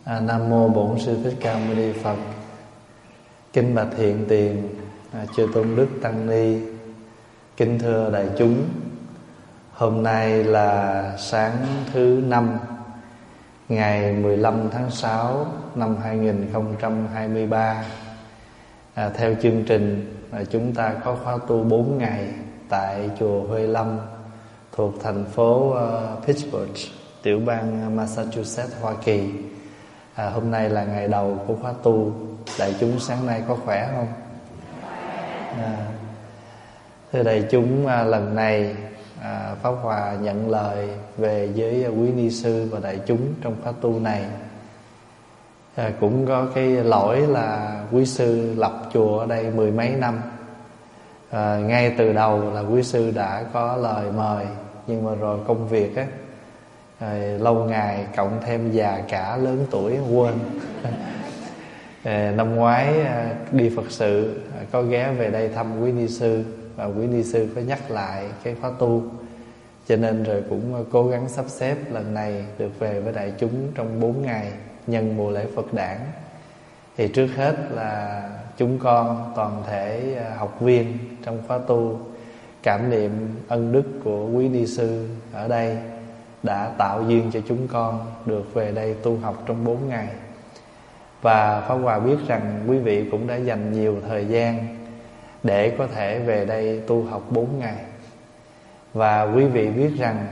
Nam mô Bổn Sư Thích Ca Mâu Ni Phật. Kính bạch hiện tiền chư tôn đức tăng ni. Kính thưa đại chúng, hôm nay là sáng thứ năm, ngày 15 tháng 6 năm 2023. Theo chương trình chúng ta có khóa tu 4 ngày tại chùa Huê Lâm thuộc thành phố Pittsburgh, tiểu bang Massachusetts, Hoa Kỳ. Hôm nay là ngày đầu của khóa tu. Đại chúng sáng nay có khỏe không? Thưa đại chúng, lần này Pháp Hòa nhận lời về với quý ni sư và đại chúng trong khóa tu này. Cũng có cái lỗi là quý sư lập chùa ở đây 10 mấy năm. Ngay từ đầu là quý sư đã có lời mời, nhưng mà rồi công việc á, lâu ngày cộng thêm già cả lớn tuổi quên. Năm ngoái đi Phật sự có ghé về đây thăm quý ni sư, và quý ni sư có nhắc lại cái khóa tu, cho nên rồi cũng cố gắng sắp xếp lần này được về với đại chúng trong 4 ngày nhân mùa lễ Phật đản. Thì trước hết là chúng con toàn thể học viên trong khóa tu cảm niệm ân đức của quý ni sư ở đây đã tạo duyên cho chúng con được về đây tu học trong 4 ngày. Và Pháp Hòa biết rằng quý vị cũng đã dành nhiều thời gian để có thể về đây tu học 4 ngày. Và quý vị biết rằng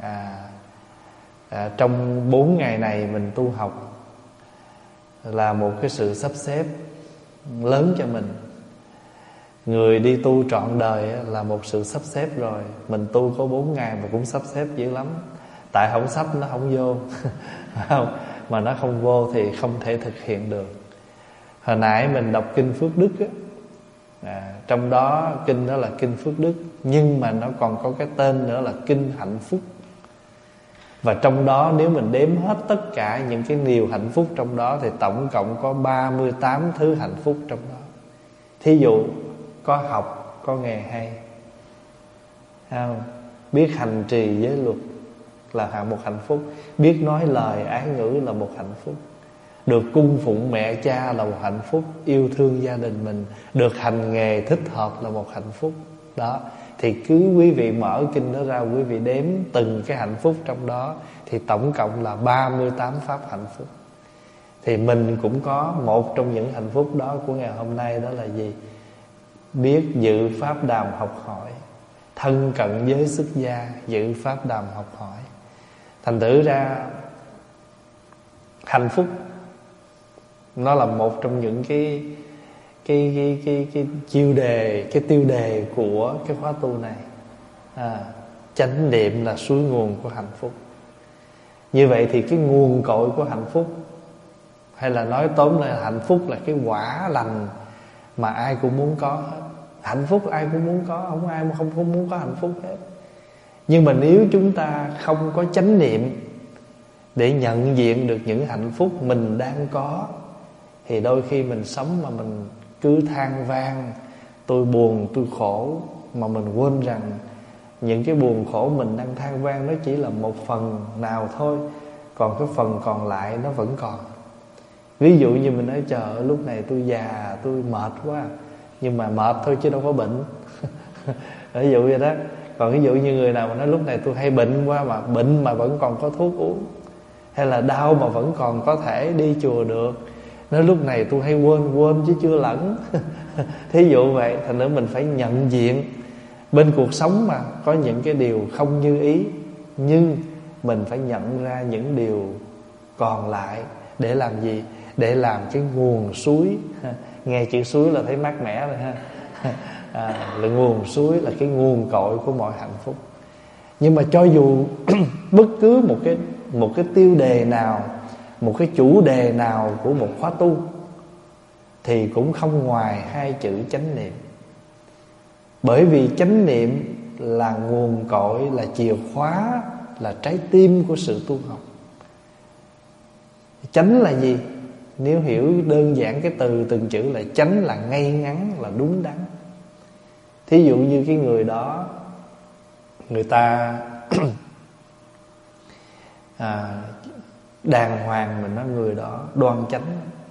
trong 4 ngày này mình tu học là một cái sự sắp xếp lớn cho mình. Người đi tu trọn đời là một sự sắp xếp rồi. Mình tu có 4 ngày mà cũng sắp xếp dữ lắm. Tại không sắp nó không vô không? Mà nó không vô thì không thể thực hiện được. Hồi nãy mình đọc kinh Phước Đức trong đó kinh đó là kinh Phước Đức, nhưng mà nó còn có cái tên nữa là kinh Hạnh Phúc. Và trong đó nếu mình đếm hết tất cả những cái điều hạnh phúc trong đó thì tổng cộng có 38 thứ hạnh phúc trong đó. Thí dụ có học, có nghề hay, không? Biết hành trì giới luật là một hạnh phúc. Biết nói lời ái ngữ là một hạnh phúc. Được cung phụng mẹ cha là một hạnh phúc. Yêu thương gia đình mình, được hành nghề thích hợp là một hạnh phúc. Đó, thì cứ quý vị mở kinh đó ra, quý vị đếm từng cái hạnh phúc trong đó thì tổng cộng là 38 pháp hạnh phúc. Thì mình cũng có một trong những hạnh phúc đó của ngày hôm nay, đó là gì? Biết dự pháp đàm học hỏi, thân cận với xuất gia, dự pháp đàm học hỏi. Thành thử ra hạnh phúc nó là một trong những cái chiêu đề, cái tiêu đề của cái khóa tu này. Chánh niệm là suối nguồn của hạnh phúc. Như vậy thì cái nguồn cội của hạnh phúc, hay là nói tóm lại hạnh phúc là cái quả lành mà ai cũng muốn có hết. Hạnh phúc ai cũng muốn có, không ai mà không muốn có hạnh phúc hết. Nhưng mà nếu chúng ta không có chánh niệm để nhận diện được những hạnh phúc mình đang có, thì đôi khi mình sống mà mình cứ than vang, tôi buồn, tôi khổ, mà mình quên rằng những cái buồn khổ mình đang than vang nó chỉ là một phần nào thôi, còn cái phần còn lại nó vẫn còn. Ví dụ như mình nói trời ơi, lúc này tôi già, tôi mệt quá. Nhưng mà mệt thôi chứ đâu có bệnh. Ví dụ vậy đó. Còn ví dụ như người nào mà nói lúc này tôi hay bệnh quá, mà bệnh mà vẫn còn có thuốc uống, hay là đau mà vẫn còn có thể đi chùa được, nói lúc này tôi hay quên chứ chưa lẫn. Thí dụ vậy. Thành ra mình phải nhận diện bên cuộc sống mà có những cái điều không như ý, nhưng mình phải nhận ra những điều còn lại để làm gì? Để làm cái nguồn suối. Nghe chữ suối là thấy mát mẻ rồi ha. Là nguồn suối, là cái nguồn cội của mọi hạnh phúc. Nhưng mà cho dù bất cứ một cái tiêu đề nào, một cái chủ đề nào của một khóa tu thì cũng không ngoài 2 chữ chánh niệm. Bởi vì chánh niệm là nguồn cội, là chìa khóa, là trái tim của sự tu học. Chánh là gì? Nếu hiểu đơn giản cái từ từng chữ là chánh là ngay ngắn, là đúng đắn. Thí dụ như cái người đó, người ta đàng hoàng, mình nói người đó đoan chánh.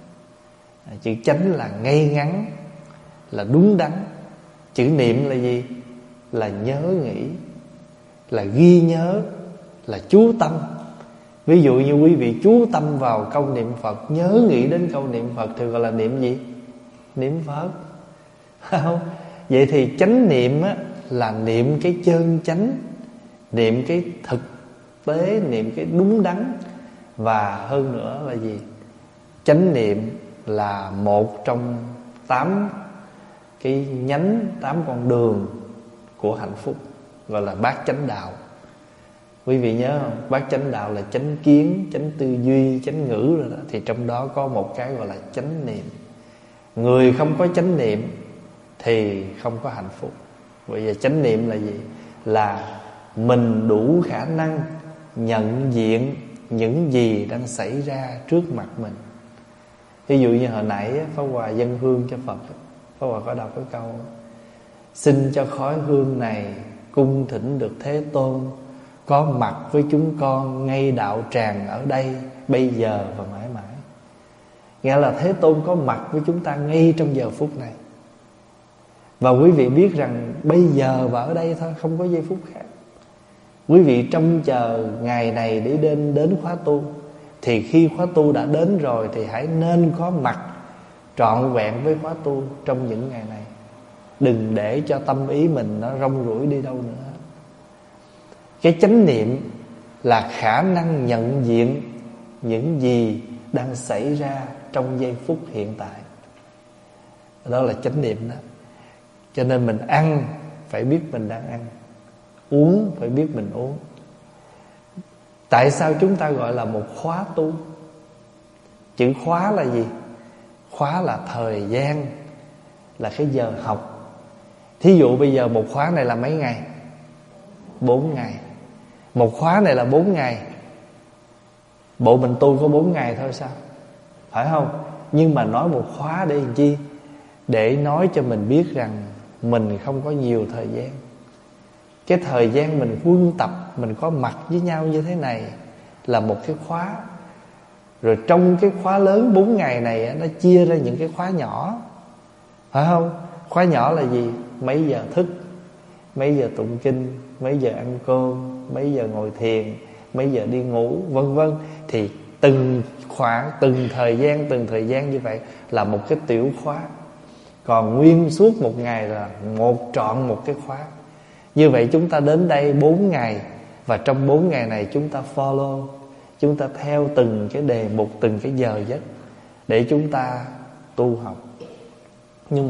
Chữ chánh là ngay ngắn, là đúng đắn. Chữ niệm là gì? Là nhớ nghĩ, là ghi nhớ, là chú tâm. Ví dụ như quý vị chú tâm vào câu niệm Phật, nhớ nghĩ đến câu niệm Phật thì gọi là niệm gì? Niệm Phật. Không? Vậy thì chánh niệm á, là niệm cái chân chánh, niệm cái thực tế, niệm cái đúng đắn. Và hơn nữa là gì? Chánh niệm là một trong 8 cái nhánh, 8 con đường của hạnh phúc, gọi là bát chánh đạo. Quý vị nhớ không? Bát chánh đạo là chánh kiến, chánh tư duy, chánh ngữ rồi đó. Thì trong đó có một cái gọi là chánh niệm. Người không có chánh niệm thì không có hạnh phúc. Vậy giờ chánh niệm là gì? Là mình đủ khả năng nhận diện những gì đang xảy ra trước mặt mình. Ví dụ như hồi nãy Pháp Hòa dâng hương cho Phật, Pháp Hòa có đọc cái câu: xin cho khói hương này cung thỉnh được Thế Tôn có mặt với chúng con ngay đạo tràng ở đây, bây giờ và mãi mãi. Nghĩa là Thế Tôn có mặt với chúng ta ngay trong giờ phút này. Và quý vị biết rằng bây giờ và ở đây thôi, không có giây phút khác. Quý vị trông chờ ngày này để đến khóa tu, thì khi khóa tu đã đến rồi thì hãy nên có mặt trọn vẹn với khóa tu trong những ngày này. Đừng để cho tâm ý mình nó rong ruổi đi đâu nữa. Cái chánh niệm là khả năng nhận diện những gì đang xảy ra trong giây phút hiện tại. Đó là chánh niệm đó. Cho nên mình ăn phải biết mình đang ăn, uống phải biết mình uống. Tại sao chúng ta gọi là một khóa tu? Chữ khóa là gì? Khóa là thời gian, là cái giờ học. Thí dụ bây giờ một khóa này là mấy ngày? 4 ngày. Một khóa này là 4 ngày. Bộ mình tu có 4 ngày thôi sao? Phải không? Nhưng mà nói một khóa để làm chi? Để nói cho mình biết rằng mình không có nhiều thời gian. Cái thời gian mình quân tập, mình có mặt với nhau như thế này là một cái khóa. Rồi trong cái khóa lớn 4 ngày này nó chia ra những cái khóa nhỏ. Phải không? Khóa nhỏ là gì? Mấy giờ thức, mấy giờ tụng kinh, mấy giờ ăn cơm, mấy giờ ngồi thiền, mấy giờ đi ngủ, vân vân. Thì từng khoảng, từng thời gian như vậy là một cái tiểu khóa. Còn nguyên suốt một ngày là trọn một cái khóa. Như vậy chúng ta đến đây 4 ngày, và trong 4 ngày này chúng ta follow, chúng ta theo từng cái đề mục, từng cái giờ giấc để chúng ta tu học. Nhưng mà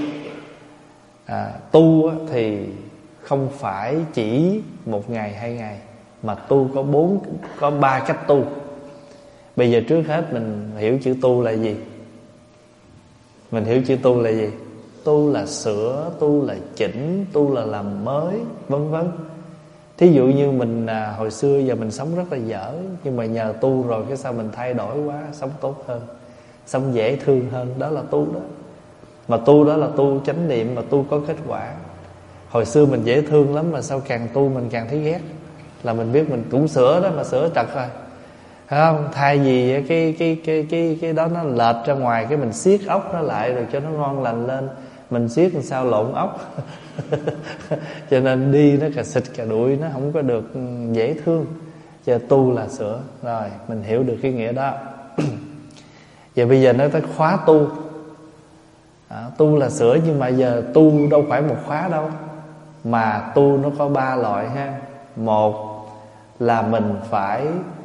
tu thì không phải chỉ 1 ngày 2 ngày, mà tu có 3 cách tu. Bây giờ trước hết mình hiểu chữ tu là gì? Mình hiểu chữ tu là gì? Tu là sửa, tu là chỉnh, tu là làm mới, vân vân. Thí dụ như mình hồi xưa giờ mình sống rất là dở, nhưng mà nhờ tu rồi cái sao mình thay đổi quá, sống tốt hơn, sống dễ thương hơn. Đó là tu đó. Mà tu đó là tu chánh niệm, mà tu có kết quả. Hồi xưa mình dễ thương lắm, mà sau càng tu mình càng thấy ghét. Là mình biết mình cũng sửa đó, mà sửa trật rồi, phải không? Thay vì cái đó nó lệch ra ngoài, cái mình siết ốc nó lại rồi cho nó ngon lành lên. Mình siết làm sao lộn ốc. Cho nên đi nó cà xịt cà đuổi, nó không có được dễ thương. Cho tu là sửa. Rồi mình hiểu được cái nghĩa đó. Giờ bây giờ nói tới khóa tu. Tu là sửa, nhưng mà giờ tu đâu phải một khóa đâu, mà tu nó có 3 loại ha. Một là mình phải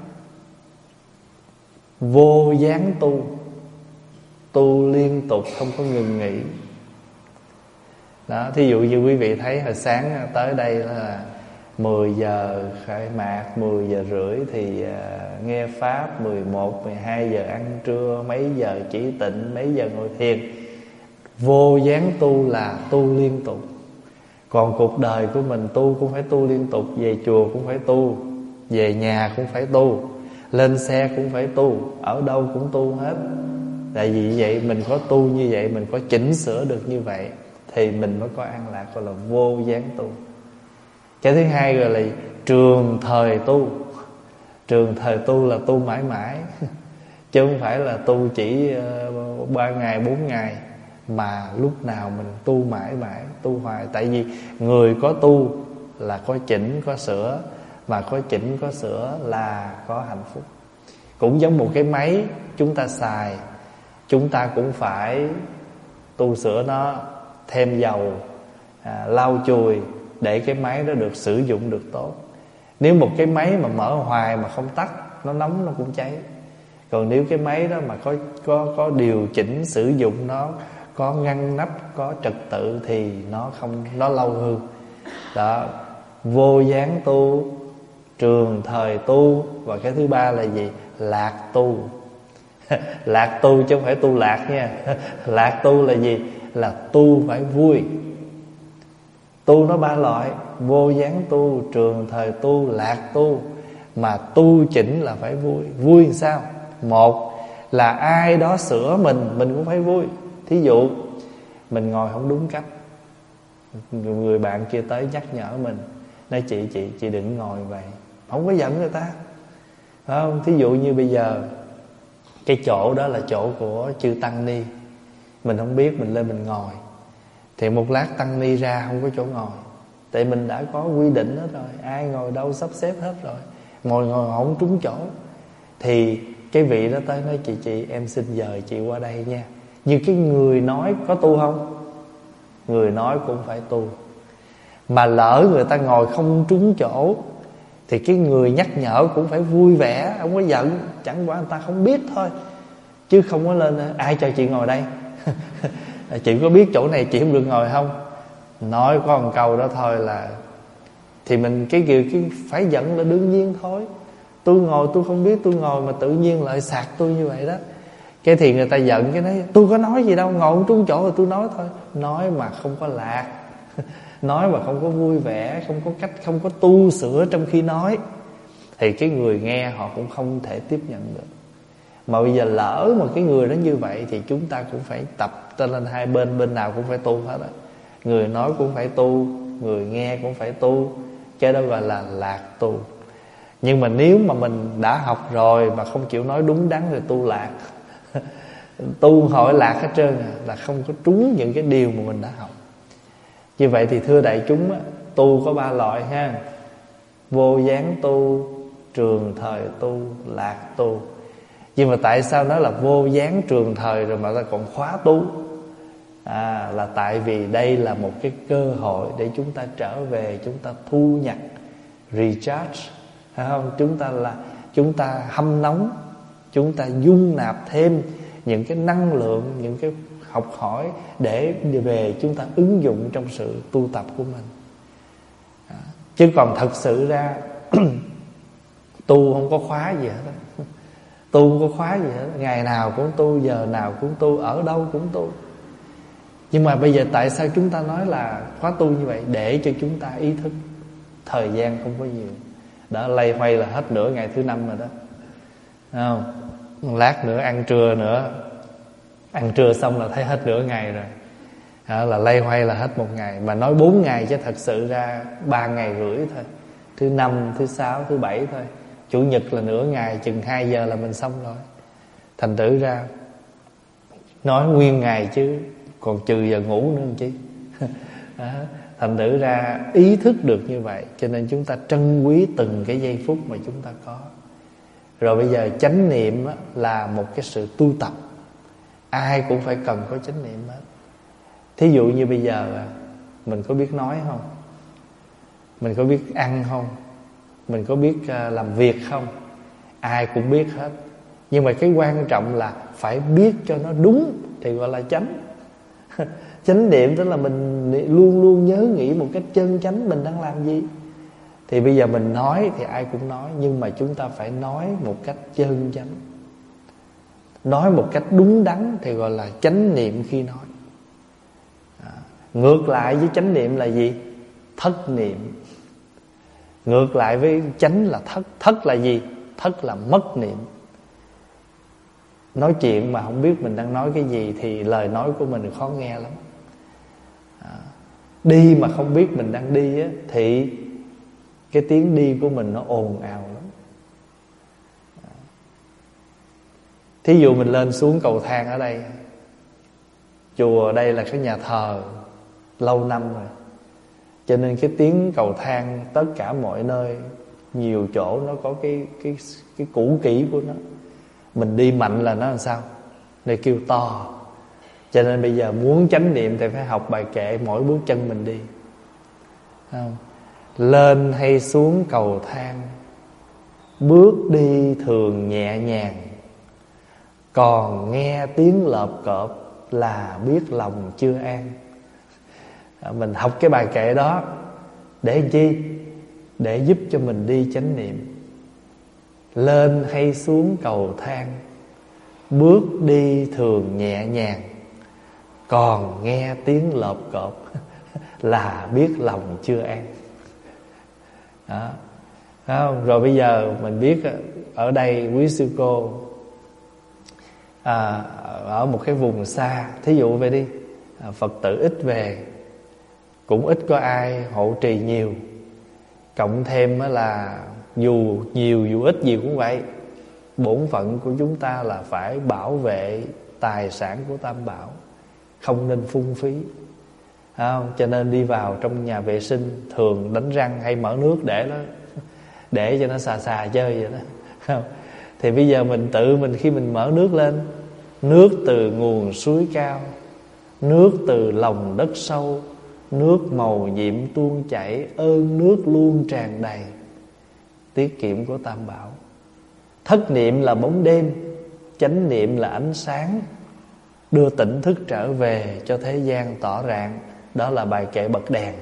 vô gián tu, tu liên tục không có ngừng nghỉ. Đó, thí dụ như quý vị thấy hồi sáng tới đây là 10 giờ khai mạc, 10 giờ rưỡi thì nghe pháp, 11, 12 giờ ăn trưa, mấy giờ chỉ tịnh, mấy giờ ngồi thiền. Vô gián tu là tu liên tục. Còn cuộc đời của mình tu cũng phải tu liên tục. Về chùa cũng phải tu, về nhà cũng phải tu, lên xe cũng phải tu, ở đâu cũng tu hết. Tại vì vậy mình có tu như vậy, mình có chỉnh sửa được như vậy thì mình mới có an lạc, gọi là vô gián tu. Cái thứ hai gọi là trường thời tu. Trường thời tu là tu mãi mãi chứ không phải là tu chỉ 3 ngày 4 ngày, mà lúc nào mình tu mãi mãi, tu hoài. Tại vì người có tu là có chỉnh có sửa, mà có chỉnh có sửa là có hạnh phúc. Cũng giống một cái máy chúng ta xài, chúng ta cũng phải tu sửa nó, thêm dầu, lau chùi để cái máy đó được sử dụng được tốt. Nếu một cái máy mà mở hoài mà không tắt, nó nóng nó cũng cháy. Còn nếu cái máy đó mà có điều chỉnh sử dụng nó, có ngăn nắp, có trật tự thì nó lâu hư. Đó, vô gián tu, trường thời tu, và cái thứ ba là gì? Lạc tu. Lạc tu chứ không phải tu lạc nha. Lạc tu là gì? Là tu phải vui. Tu nó 3 loại: vô gián tu, trường thời tu, lạc tu. Mà tu chỉnh là phải vui. Vui làm sao? Một là ai đó sửa mình cũng phải vui. Thí dụ mình ngồi không đúng cách, người bạn kia tới nhắc nhở mình, nói chị đừng ngồi vậy. Không có giận người ta, phải không? Thí dụ như bây giờ cái chỗ đó là chỗ của chư tăng ni, mình không biết, mình lên mình ngồi, thì một lát tăng ni ra không có chỗ ngồi. Tại mình đã có quy định hết rồi, ai ngồi đâu sắp xếp hết rồi, ngồi không trúng chỗ. Thì cái vị đó tới nói chị em xin dời chị qua đây nha. Như cái người nói có tu không? Người nói cũng phải tu. Mà lỡ người ta ngồi không trúng chỗ thì cái người nhắc nhở cũng phải vui vẻ, không có giận. Chẳng qua người ta không biết thôi, chứ không có lên ai cho chị ngồi đây. Chị có biết chỗ này chị không được ngồi không? Nói có một câu đó thôi là thì mình cái phải giận là đương nhiên thôi. Tôi ngồi tôi không biết tôi ngồi mà tự nhiên lại sạc tôi như vậy đó. Cái thì người ta giận, cái nói tôi có nói gì đâu, ngồi không trúng chỗ rồi tôi nói thôi. Nói mà không có lạc, nói mà không có vui vẻ, không có cách, không có tu sửa trong khi nói, thì cái người nghe họ cũng không thể tiếp nhận được. Mà bây giờ lỡ mà cái người đó như vậy thì chúng ta cũng phải tập cho lên hai bên, bên nào cũng phải tu hết á. Người nói cũng phải tu, người nghe cũng phải tu. Cái đó gọi là lạc tu. Nhưng mà nếu mà mình đã học rồi mà không chịu nói đúng đắn thì tu lạc. Tu hỏi lạc hết trơn là không có trúng những cái điều mà mình đã học. Như vậy thì thưa đại chúng á, tu có 3 loại ha: vô gián tu, trường thời tu, lạc tu. Nhưng mà tại sao nói là vô gián trường thời rồi mà ta còn khóa tu? Là tại vì đây là một cái cơ hội để chúng ta trở về, chúng ta thu nhặt, recharge, phải không? Chúng ta hâm nóng, chúng ta dung nạp thêm những cái năng lượng, những cái học hỏi để về chúng ta ứng dụng trong sự tu tập của mình. Chứ còn thật sự ra tu không có khóa gì hết. Tu không có khóa gì hết, ngày nào cũng tu, giờ nào cũng tu, ở đâu cũng tu. Nhưng mà bây giờ tại sao chúng ta nói là khóa tu như vậy? Để cho chúng ta ý thức thời gian không có nhiều. Đã lay hoay là hết nửa ngày thứ 5 rồi đó, không? Lát nữa ăn trưa nữa, ăn trưa xong là thấy hết nửa ngày rồi. Là lay hoay là hết 1 ngày. Mà nói 4 ngày chứ thật sự ra 3 ngày rưỡi thôi. Thứ 5, thứ 6, thứ 7 thôi. Chủ nhật là nửa ngày, chừng 2 giờ là mình xong rồi. Thành thử ra nói nguyên ngày chứ còn trừ giờ ngủ nữa làm chi. Thành thử ra ý thức được như vậy, cho nên chúng ta trân quý từng cái giây phút mà chúng ta có. Rồi bây giờ chánh niệm là một cái sự tu tập. Ai cũng phải cần có chánh niệm hết. Thí dụ như bây giờ mình có biết nói không? Mình có biết ăn không? Mình có biết làm việc không? Ai cũng biết hết. Nhưng mà cái quan trọng là phải biết cho nó đúng thì gọi là chánh. Chánh niệm tức là mình luôn luôn nhớ nghĩ một cách chân chánh mình đang làm gì. Thì bây giờ mình nói thì ai cũng nói, nhưng mà chúng ta phải nói một cách chân chánh, nói một cách đúng đắn thì gọi là chánh niệm khi nói. Ngược lại với chánh niệm là gì? Thất niệm. Ngược lại với chánh là thất. Thất là gì? Thất là mất niệm. Nói chuyện mà không biết mình đang nói cái gì thì lời nói của mình khó nghe lắm. Đi mà không biết mình đang đi á, thì cái tiếng đi của mình nó ồn ào lắm. Thí dụ mình lên xuống cầu thang ở đây, chùa đây là cái nhà thờ lâu năm rồi, cho nên cái tiếng cầu thang tất cả mọi nơi, nhiều chỗ nó có cái cũ kỹ của nó. Mình đi mạnh là nó làm sao? Để kêu to. Cho nên bây giờ muốn chánh niệm thì phải học bài kệ mỗi bước chân mình đi, không? Lên hay xuống cầu thang, bước đi thường nhẹ nhàng, còn nghe tiếng lợp cợp là biết lòng chưa an. Mình học cái bài kệ đó để làm chi? Để giúp cho mình đi chánh niệm. Lên hay xuống cầu thang, bước đi thường nhẹ nhàng, còn nghe tiếng lợp cợp là biết lòng chưa an. Đó. Không? Rồi bây giờ mình biết ở đây quý sư cô ở một cái vùng xa, thí dụ vậy đi, Phật tử ít về, cũng ít có ai hộ trì nhiều. Cộng thêm là dù nhiều dù ít gì cũng vậy, bổn phận của chúng ta là phải bảo vệ tài sản của Tam Bảo, không nên phung phí. Không? Cho nên đi vào trong nhà vệ sinh thường đánh răng hay mở nước để cho nó xà xà chơi vậy đó. Không? Thì bây giờ mình tự mình khi mình mở nước lên, nước từ nguồn suối cao, nước từ lòng đất sâu, nước màu nhiệm tuôn chảy, ơn nước luôn tràn đầy, tiết kiệm của Tam Bảo. Thất niệm là bóng đêm, chánh niệm là ánh sáng, đưa tỉnh thức trở về cho thế gian tỏ rạng. Đó là bài kệ bật đèn.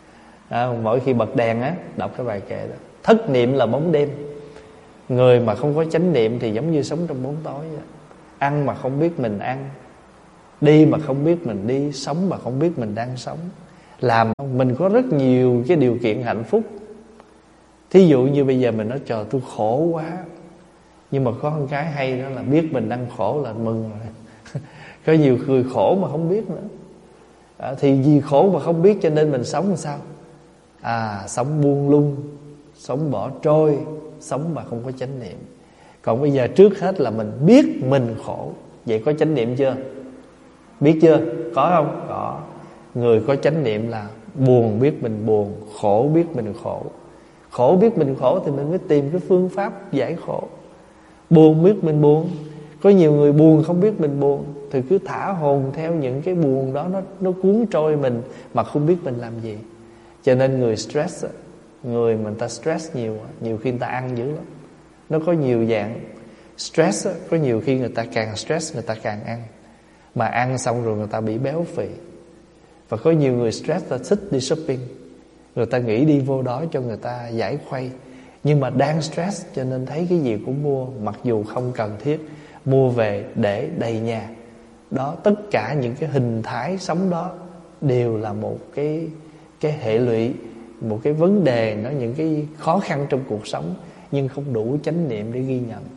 Mỗi khi bật đèn á, đọc cái bài kệ đó. Thất niệm là bóng đêm. Người mà không có chánh niệm thì giống như sống trong bóng tối vậy. Ăn mà không biết mình ăn, đi mà không biết mình đi, sống mà không biết mình đang sống. Làm mình có rất nhiều cái điều kiện hạnh phúc. Thí dụ như bây giờ mình nói trời tôi khổ quá, nhưng mà có một cái hay đó là biết mình đang khổ là mừng rồi. Có nhiều người khổ mà không biết nữa. Thì vì khổ mà không biết cho nên mình sống làm sao? Sống buông lung, sống bỏ trôi, sống mà không có chánh niệm. Còn bây giờ trước hết là mình biết mình khổ. Vậy có chánh niệm chưa? Biết chưa? Có không? Có. Người có chánh niệm là buồn biết mình buồn, khổ biết mình khổ. Khổ biết mình khổ thì mình mới tìm cái phương pháp giải khổ. Buồn biết mình buồn. Có nhiều người buồn không biết mình buồn, thì cứ thả hồn theo những cái buồn đó, nó cuốn trôi mình mà không biết mình làm gì. Cho nên người stress, người mà người ta stress nhiều khi người ta ăn dữ lắm. Nó có nhiều dạng. Stress có nhiều khi người ta càng stress người ta càng ăn, mà ăn xong rồi người ta bị béo phì. Và có nhiều người stress ta thích đi shopping, người ta nghĩ đi vô đó cho người ta giải khuây, nhưng mà đang stress cho nên thấy cái gì cũng mua, mặc dù không cần thiết, mua về để đầy nhà. Đó, tất cả những cái hình thái sống đó đều là một cái hệ lụy, một cái vấn đề, những cái khó khăn trong cuộc sống, nhưng không đủ chánh niệm để ghi nhận.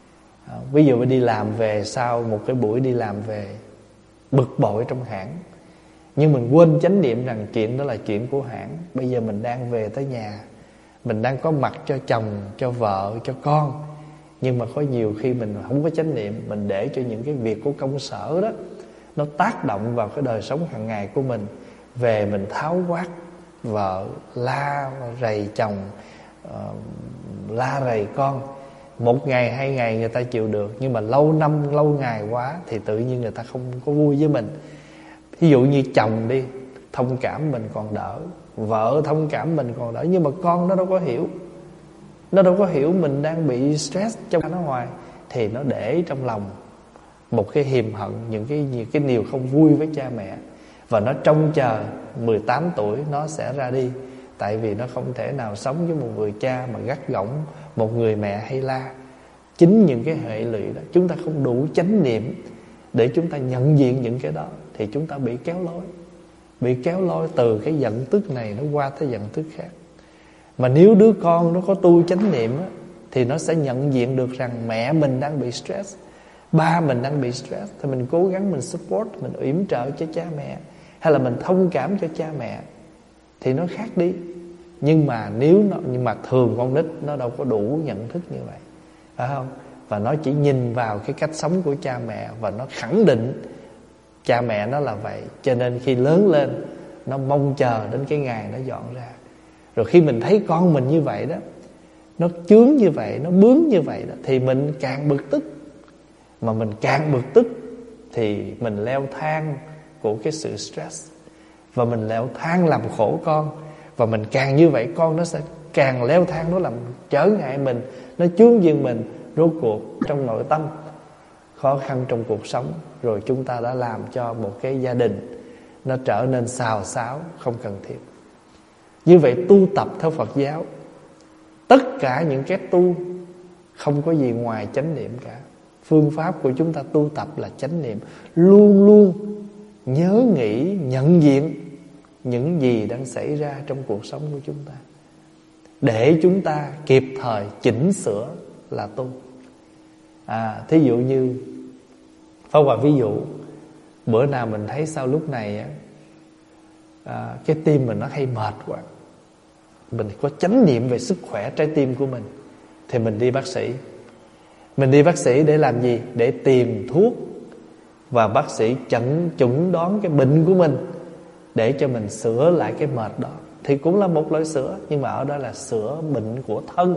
Ví dụ đi làm về, sau một cái buổi đi làm về bực bội trong hãng, nhưng mình quên chánh niệm rằng chuyện đó là chuyện của hãng. Bây giờ mình đang về tới nhà, mình đang có mặt cho chồng, cho vợ, cho con, nhưng mà có nhiều khi mình không có chánh niệm, mình để cho những cái việc của công sở đó nó tác động vào cái đời sống hàng ngày của mình. Về mình tháo quát vợ, la rầy chồng, la rầy con. Một ngày, 2 ngày người ta chịu được, nhưng mà lâu năm, lâu ngày quá thì tự nhiên người ta không có vui với mình. Ví dụ như chồng đi, thông cảm mình còn đỡ, vợ thông cảm mình còn đỡ, nhưng mà con nó đâu có hiểu. Nó đâu có hiểu mình đang bị stress trong nó hoài, thì nó để trong lòng một cái hiềm hận, những cái điều không vui với cha mẹ. Và nó trông chờ 18 tuổi nó sẽ ra đi. Tại vì nó không thể nào sống với một người cha mà gắt gỏng một người mẹ hay la. Chính những cái hệ lụy đó, chúng ta không đủ chánh niệm để chúng ta nhận diện những cái đó, thì chúng ta bị kéo lối. Bị kéo lối từ cái giận tức này nó qua tới giận tức khác. Mà nếu đứa con nó có tu chánh niệm á, thì nó sẽ nhận diện được rằng mẹ mình đang bị stress, ba mình đang bị stress, thì mình cố gắng mình support, mình yểm trợ cho cha mẹ, hay là mình thông cảm cho cha mẹ, thì nó khác đi. Nhưng mà thường con nít nó đâu có đủ nhận thức như vậy, phải không? và nó chỉ nhìn vào cái cách sống của cha mẹ và nó khẳng định cha mẹ nó là vậy. Cho nên khi lớn lên nó mong chờ đến cái ngày nó dọn ra. Rồi khi mình thấy con mình như vậy đó, nó chướng như vậy, nó bướng như vậy đó, thì mình càng bực tức. Mà mình càng bực tức thì mình leo thang của cái sự stress, và mình leo thang làm khổ con. Và mình càng như vậy, con nó sẽ càng leo thang, nó làm trở ngại mình, nó chướng duyên mình. Rốt cuộc trong nội tâm khó khăn trong cuộc sống, rồi chúng ta đã làm cho một cái gia đình nó trở nên xào xáo, không cần thiết. Như vậy tu tập theo Phật giáo, tất cả những cái tu không có gì ngoài chánh niệm cả. Phương pháp của chúng ta tu tập là chánh niệm, luôn luôn nhớ nghĩ, nhận diện những gì đang xảy ra trong cuộc sống của chúng ta, để chúng ta kịp thời chỉnh sửa là tu. Thí dụ như Pháp Hòa ví dụ, bữa nào mình thấy sao lúc này cái tim mình nó hay mệt quá, mình có chánh niệm về sức khỏe trái tim của mình, thì mình đi bác sĩ. Mình đi bác sĩ để làm gì? Để tìm thuốc, và bác sĩ chẩn đoán cái bệnh của mình, để cho mình sửa lại cái mệt đó. Thì cũng là một loại sửa, nhưng mà ở đó là sửa bệnh của thân.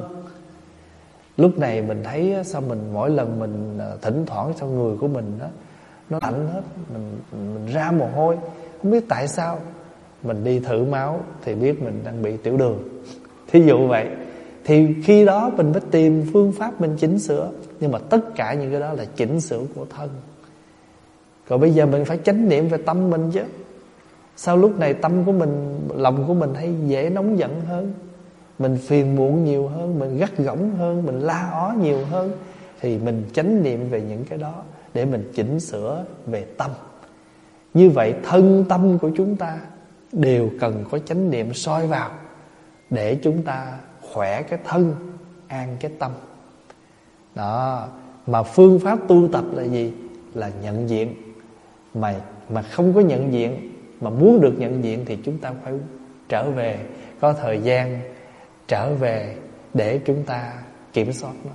Lúc này mình thấy sao mình mỗi lần mình thỉnh thoảng sao người của mình đó, nó lạnh hết, mình ra mồ hôi, không biết tại sao. Mình đi thử máu thì biết mình đang bị tiểu đường, thí dụ vậy. Thì khi đó mình mới tìm phương pháp mình chỉnh sửa. Nhưng mà tất cả những cái đó là chỉnh sửa của thân. Còn bây giờ mình phải chánh niệm về tâm mình chứ. Sao lúc này tâm của mình, lòng của mình hay dễ nóng giận hơn, mình phiền muộn nhiều hơn, mình gắt gỏng hơn, mình la ó nhiều hơn. Thì mình chánh niệm về những cái đó để mình chỉnh sửa về tâm. Như vậy thân tâm của chúng ta đều cần có chánh niệm soi vào, để chúng ta khỏe cái thân, an cái tâm. Đó. Mà phương pháp tu tập là gì? Là nhận diện. Mà không có nhận diện, mà muốn được nhận diện thì chúng ta phải trở về, có thời gian trở về để chúng ta kiểm soát nó.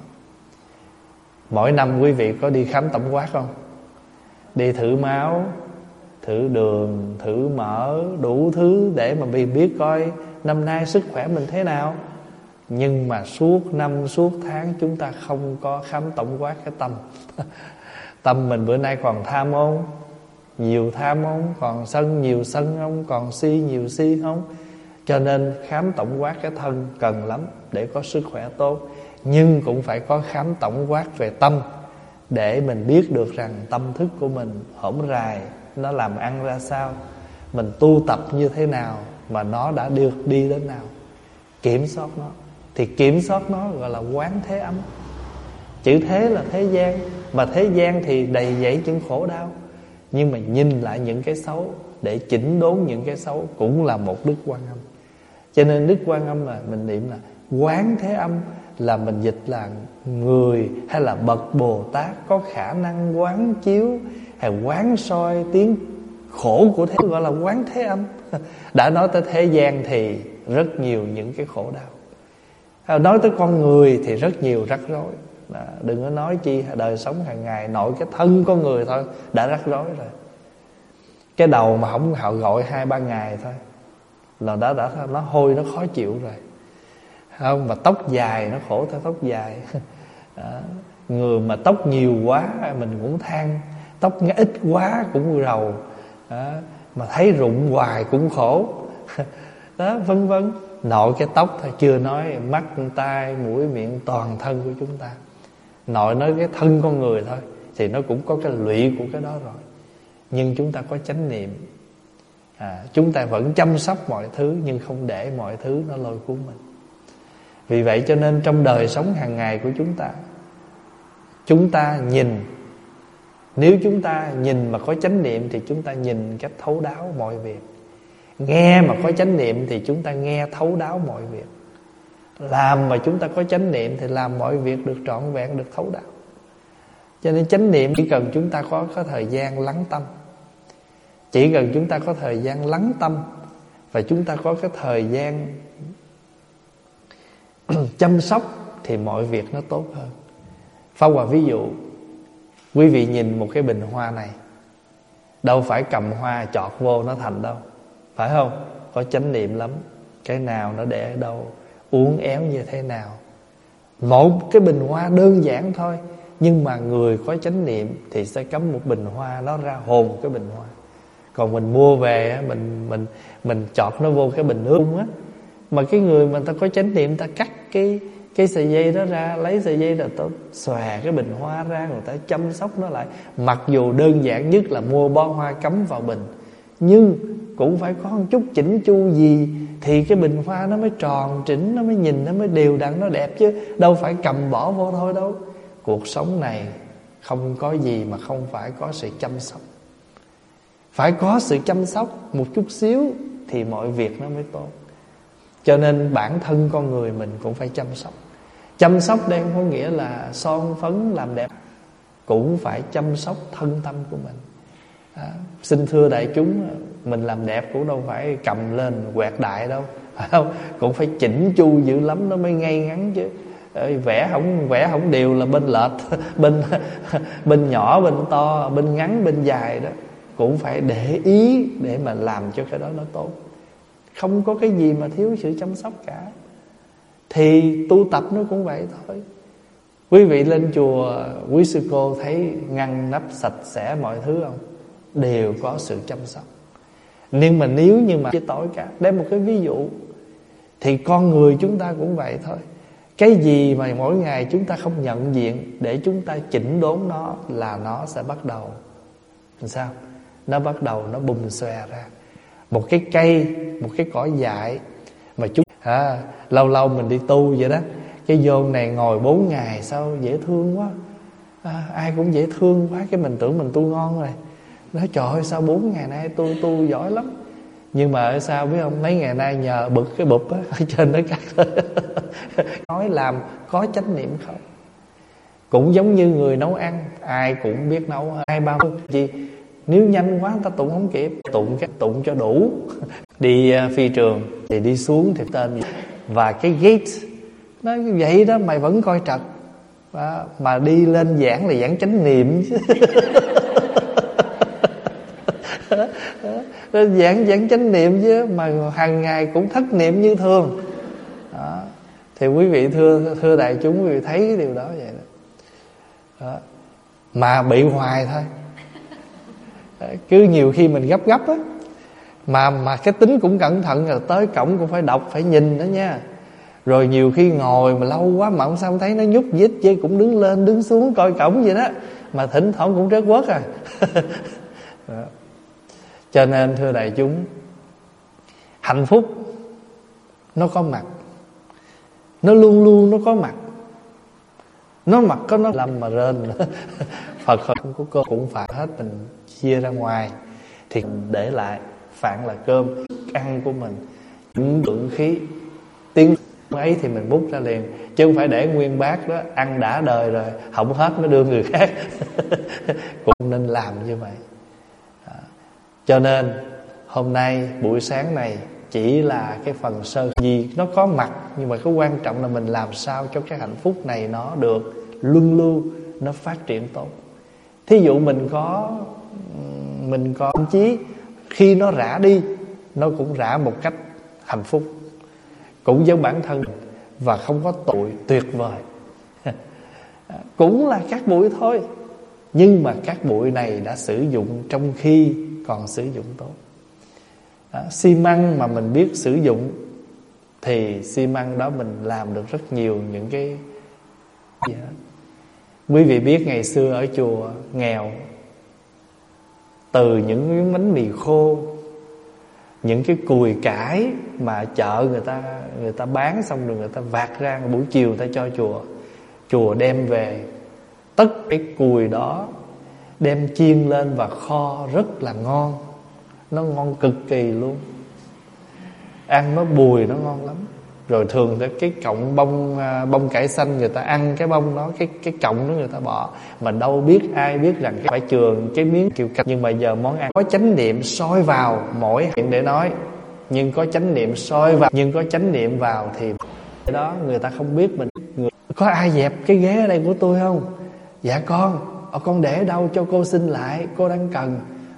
Mỗi năm quý vị có đi khám tổng quát không? Đi thử máu, thử đường, thử mỡ, đủ thứ để mà mình biết coi năm nay sức khỏe mình thế nào. Nhưng mà suốt năm, suốt tháng chúng ta không có khám tổng quát cái tâm. Tâm mình bữa nay còn tham không? Nhiều tham không? Còn sân nhiều sân không? Còn si nhiều si không? Cho nên khám tổng quát cái thân cần lắm để có sức khỏe tốt. Nhưng cũng phải có khám tổng quát về tâm, để mình biết được rằng tâm thức của mình hổn rài, nó làm ăn ra sao, mình tu tập như thế nào, mà nó đã được đi đến nào. Kiểm soát nó. Thì kiểm soát nó gọi là quán thế âm. Chữ thế là thế gian, mà thế gian thì đầy dẫy những khổ đau. Nhưng mà nhìn lại những cái xấu, để chỉnh đốn những cái xấu, cũng là một đức Quan Âm. Cho nên đức Quan Âm là mình niệm là quán thế âm, là mình dịch là người hay là bậc Bồ Tát có khả năng quán chiếu hay quán soi tiếng khổ của thế, gọi là quán thế âm. Đã nói tới thế gian thì rất nhiều những cái khổ đau. Nói tới con người thì rất nhiều rắc rối. Đừng có nói chi đời sống hàng ngày, nội cái thân con người thôi đã rắc rối rồi. Cái đầu mà không họ gọi 2-3 ngày thôi là đã nó hôi, nó khó chịu rồi. Không, mà tóc dài nó khổ theo tóc dài. Người mà tóc nhiều quá mình cũng than, tóc ít quá cũng rầu. Mà thấy rụng hoài cũng khổ. Đó, vân vân. Nội cái tóc thôi, chưa nói mắt, tai, mũi, miệng, toàn thân của chúng ta. Nội nói cái thân con người thôi thì nó cũng có cái lụy của cái đó rồi. Nhưng chúng ta có chánh niệm, chúng ta vẫn chăm sóc mọi thứ, nhưng không để mọi thứ nó lôi cuốn mình. Vì vậy cho nên trong đời sống hàng ngày của chúng ta nhìn, nếu chúng ta nhìn mà có chánh niệm thì chúng ta nhìn cách thấu đáo mọi việc. Nghe mà có chánh niệm thì chúng ta nghe thấu đáo mọi việc. Làm mà chúng ta có chánh niệm thì làm mọi việc được trọn vẹn, được thấu đáo. Cho nên chánh niệm chỉ cần chúng ta có thời gian lắng tâm. Chỉ cần chúng ta có thời gian lắng tâm, và chúng ta có cái thời gian chăm sóc, thì mọi việc nó tốt hơn. Pháp Hòa ví dụ, quý vị nhìn một cái bình hoa này, đâu phải cầm hoa chọt vô nó thành đâu, phải không? Có chánh niệm lắm. Cái nào nó để ở đâu, uốn éo như thế nào. Một cái bình hoa đơn giản thôi, nhưng mà người có chánh niệm thì sẽ cắm một bình hoa, nó ra hồn cái bình hoa. Còn mình mua về, mình chọt nó vô cái bình nước á. Mà cái người mà ta có chánh niệm, ta cắt cái sợi dây đó ra, lấy sợi dây rồi ta xòe cái bình hoa ra, người ta chăm sóc nó lại. Mặc dù đơn giản nhất là mua bó hoa cắm vào bình, nhưng cũng phải có một chút chỉnh chu gì thì cái bình hoa nó mới tròn chỉnh, nó mới nhìn nó mới đều đặn, nó đẹp chứ. Đâu phải cầm bỏ vô thôi đâu. Cuộc sống này không có gì mà không phải có sự chăm sóc. Phải có sự chăm sóc một chút xíu thì mọi việc nó mới tốt. Cho nên bản thân con người mình cũng phải chăm sóc. Chăm sóc đây không có nghĩa là son phấn làm đẹp, cũng phải chăm sóc thân tâm của mình. Xin thưa đại chúng, mình làm đẹp cũng đâu phải cầm lên quẹt đại đâu, phải không? Cũng phải chỉnh chu dữ lắm nó mới ngay ngắn chứ. Vẽ không đều là bên lệch, bên nhỏ, bên to, bên ngắn, bên dài đó. Cũng phải để ý để mà làm cho cái đó nó tốt. Không có cái gì mà thiếu sự chăm sóc cả. Thì tu tập nó cũng vậy thôi. Quý vị lên chùa, quý sư cô thấy ngăn nắp sạch sẽ mọi thứ không? Đều có sự chăm sóc. Nhưng mà nếu như mà cái tối cả, đem một cái ví dụ, thì con người chúng ta cũng vậy thôi. Cái gì mà mỗi ngày chúng ta không nhận diện để chúng ta chỉnh đốn nó là nó sẽ bắt đầu làm sao? Nó bắt đầu nó bùng xòe ra. Một cái cây, một cái cỏ dại mà lâu lâu mình đi tu vậy đó, cái vô này ngồi 4 ngày sao dễ thương quá, ai cũng dễ thương quá. Cái mình tưởng mình tu ngon rồi, nói trời ơi sao 4 ngày nay tôi tu giỏi lắm. Nhưng mà ở sao biết không, mấy ngày nay nhờ bực cái bụp á ở trên nó cắt. Nói làm có chánh niệm không. Cũng giống như người nấu ăn, ai cũng biết nấu, ai bao gì. Nếu nhanh quá người ta tụng không kịp, tụng cho đủ. Đi phi trường thì đi xuống thì tên, và cái gate nó vậy đó, mày vẫn coi trật. Mà đi lên giảng là giảng chánh niệm chứ. Giảng chánh niệm chứ, mà hàng ngày cũng thất niệm như thường đó. Thì quý vị thưa đại chúng, quý vị thấy cái điều đó vậy đó. Mà bị hoài thôi. Cứ nhiều khi mình gấp á, mà cái tính cũng cẩn thận, rồi tới cổng cũng phải đọc, phải nhìn đó nha. Rồi nhiều khi ngồi mà lâu quá mà không thấy nó nhúc nhích chứ, cũng đứng lên đứng xuống coi cổng vậy đó, mà thỉnh thoảng cũng rớt quất à. Cho nên thưa đại chúng, hạnh phúc nó có mặt, nó luôn luôn nó có mặt. Nó mặt có nó làm mà rên. Phật không có cơm cũng phải hết, mình chia ra ngoài thì để lại phản là cơm ăn của mình, những lượng khí tiếng ấy thì mình múc ra liền, chứ không phải để nguyên bát đó ăn đã đời rồi không hết mới đưa người khác. Cũng nên làm như vậy. Cho nên hôm nay buổi sáng này chỉ là cái phần sơ gì nó có mặt, nhưng mà cái quan trọng là mình làm sao cho cái hạnh phúc này nó được luân lưu, nó phát triển tốt. Thí dụ mình có thậm chí khi nó rã đi, nó cũng rã một cách hạnh phúc, cũng giống bản thân và không có tội tuyệt vời. Cũng là cát bụi thôi, nhưng mà cát bụi này đã sử dụng trong khi còn sử dụng tốt. Xi măng mà mình biết sử dụng thì xi măng đó mình làm được rất nhiều những cái gì đó. Quý vị biết ngày xưa ở chùa nghèo, từ những miếng bánh mì khô, những cái cùi cải mà chợ người ta bán xong rồi người ta vạt ra, buổi chiều người ta cho chùa đem về. Tất cái cùi đó đem chiên lên và kho rất là ngon. Nó ngon cực kỳ luôn, ăn nó bùi, nó ngon lắm. Rồi thường cái cọng bông cải xanh người ta ăn cái bông đó, cái cọng đó người ta bỏ. Mà đâu biết ai biết rằng phải chườn cái miếng kiểu cạch. Nhưng mà giờ món ăn có chánh niệm soi vào mỗi hiện để nói, nhưng có chánh niệm soi vào, nhưng có chánh niệm vào thì cái đó người ta không biết mình. Có ai dẹp cái ghế ở đây của tôi không? Dạ con để đâu cho cô xin lại, cô đang cần.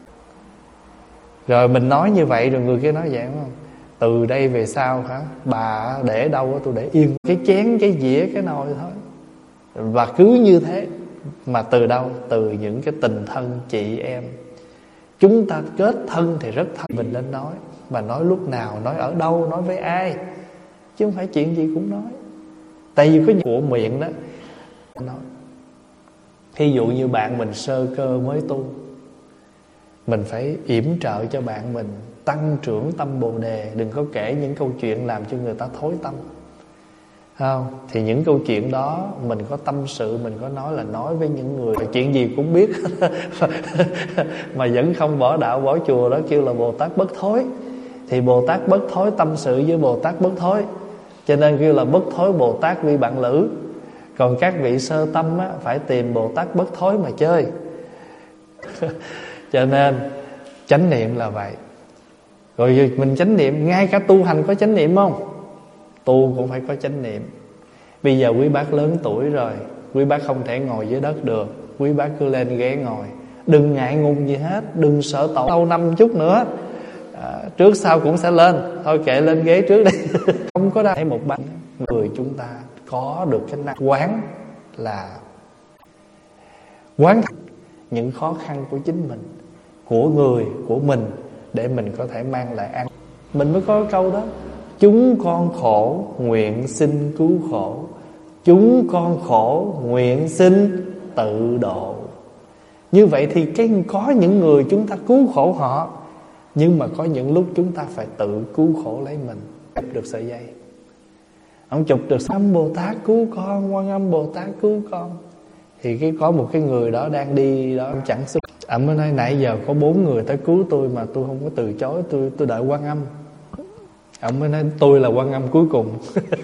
Rồi mình nói như vậy, rồi người kia nói vậy không? Từ đây về sau hả, bà để đâu tôi để yên cái chén, cái dĩa, cái nồi thôi. Và cứ như thế. Mà từ đâu? Từ những cái tình thân chị em. Chúng ta kết thân thì rất thân. Mình nên nói. Mà nói lúc nào, nói ở đâu, nói với ai, chứ không phải chuyện gì cũng nói. Tại vì có của miệng đó nói. Thí dụ như bạn mình sơ cơ mới tu, mình phải yểm trợ cho bạn mình tăng trưởng tâm Bồ Đề. Đừng có kể những câu chuyện làm cho người ta thối tâm, không? Thì những câu chuyện đó mình có tâm sự, mình có nói là nói với những người chuyện gì cũng biết mà vẫn không bỏ đạo bỏ chùa, đó kêu là Bồ Tát bất thối. Thì Bồ Tát bất thối tâm sự với Bồ Tát bất thối, cho nên kêu là bất thối Bồ Tát vi bạn lữ. Còn các vị sơ tâm á, phải tìm Bồ Tát bất thối mà chơi. Cho nên chánh niệm là vậy. Rồi mình chánh niệm, ngay cả tu hành có chánh niệm không? Tu cũng phải có chánh niệm. Bây giờ quý bác lớn tuổi rồi, quý bác không thể ngồi dưới đất được, quý bác cứ lên ghế ngồi. Đừng ngại ngùng gì hết, đừng sợ tội. Lâu năm chút nữa trước sau cũng sẽ lên. Thôi kệ, lên ghế trước đi. Không có đâu. Thấy một bác người chúng ta có được cái năng quán, là quán những khó khăn của chính mình, của người, của mình, để mình có thể mang lại an. Mình mới có câu đó: chúng con khổ nguyện xin cứu khổ, chúng con khổ nguyện xin tự độ. Như vậy thì có những người chúng ta cứu khổ họ, nhưng mà có những lúc chúng ta phải tự cứu khổ lấy mình. Chụp được sợi dây, ông chụp được Âm Bồ Tát cứu con, Quan Âm Bồ Tát cứu con. Thì có một cái người đó đang đi đó, chẳng xuất. Ông mới nói nãy giờ có 4 người tới cứu tôi mà tôi không có từ chối, tôi đợi Quan Âm. Ông mới nói tôi là Quan Âm cuối cùng.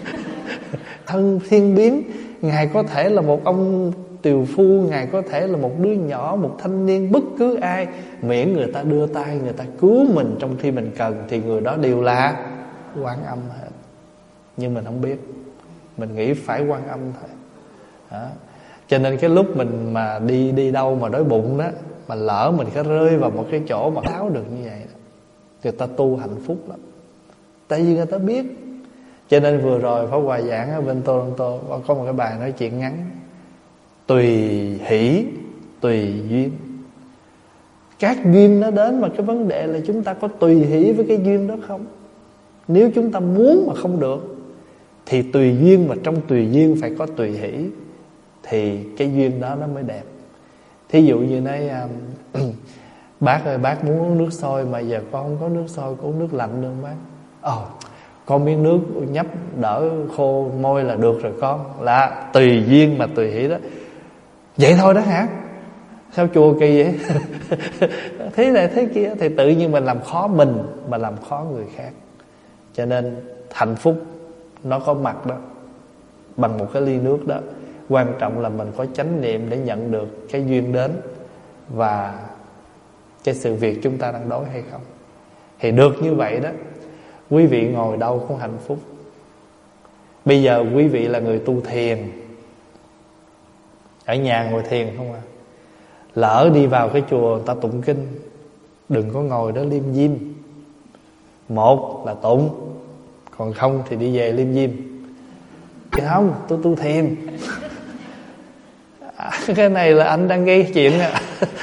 Thân thiên biến, Ngài có thể là một ông tiều phu, Ngài có thể là một đứa nhỏ, một thanh niên, bất cứ ai, miễn người ta đưa tay, người ta cứu mình trong khi mình cần, thì người đó đều là Quan Âm hết. Nhưng mình không biết, mình nghĩ phải Quan Âm thôi đó. Cho nên cái lúc mình mà đi đâu mà đói bụng đó, mà lỡ mình có rơi vào một cái chỗ mà tháo được như vậy đó, người ta tu hạnh phúc lắm. Tại vì người ta biết. Cho nên vừa rồi Pháp Hòa giảng ở bên Toronto có một cái bài nói chuyện ngắn: tùy hỷ tùy duyên. Các duyên nó đến, mà cái vấn đề là chúng ta có tùy hỷ với cái duyên đó không. Nếu chúng ta muốn mà không được thì tùy duyên, mà trong tùy duyên phải có tùy hỷ, thì cái duyên đó nó mới đẹp. Thí dụ như nói bác ơi, bác muốn uống nước sôi mà giờ con không có nước sôi, con uống nước lạnh được bác. Con miếng nước nhấp đỡ khô môi là được rồi con. Là tùy duyên mà tùy hỷ đó. Vậy thôi đó hả? Sao chùa kỳ vậy? Thế này thế kia, thì tự nhiên mình làm khó mình mà làm khó người khác. Cho nên hạnh phúc nó có mặt đó, bằng một cái ly nước đó. Quan trọng là mình có chánh niệm để nhận được cái duyên đến và cái sự việc chúng ta đang đối hay không. Thì được như vậy đó, quý vị ngồi đâu cũng hạnh phúc. Bây giờ quý vị là người tu thiền, ở nhà ngồi thiền không à. Lỡ đi vào cái chùa người ta tụng kinh, đừng có ngồi đó liêm diêm. Một là tụng, còn không thì đi về liêm diêm. Không, tôi tu thiền. Cái này là anh đang gây chuyện à.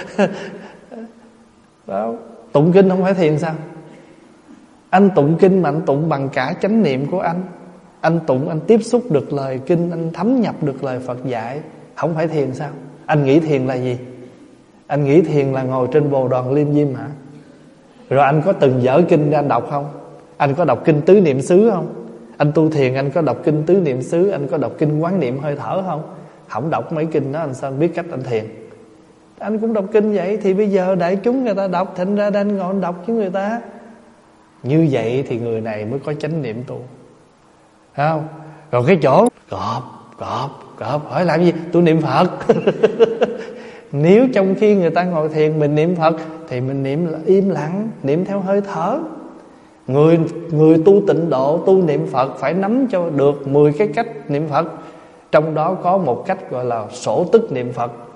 Đó, tụng kinh không phải thiền sao? Anh tụng kinh mà anh tụng bằng cả chánh niệm của anh. Anh tụng, anh tiếp xúc được lời kinh, anh thấm nhập được lời Phật dạy, không phải thiền sao? Anh nghĩ thiền là gì? Anh nghĩ thiền là ngồi trên bồ đoàn liêm diêm hả? Rồi anh có từng dở kinh ra anh đọc không? Anh có đọc kinh tứ niệm xứ không? Anh tu thiền anh có đọc kinh tứ niệm xứ, anh có đọc kinh quán niệm hơi thở không? Không đọc mấy kinh đó anh sao anh biết cách anh thiền? Anh cũng đọc kinh vậy. Thì bây giờ đại chúng người ta đọc, thành ra anh ngồi anh đọc với người ta. Như vậy thì người này mới có chánh niệm tu, thấy không? Rồi cái chỗ cọp hỏi làm gì? Tôi niệm Phật. Nếu trong khi người ta ngồi thiền mình niệm Phật thì mình niệm là im lặng, niệm theo hơi thở. Người tu tịnh độ, tu niệm Phật phải nắm cho được 10 cái cách niệm Phật. Trong đó có một cách gọi là sổ tức niệm Phật.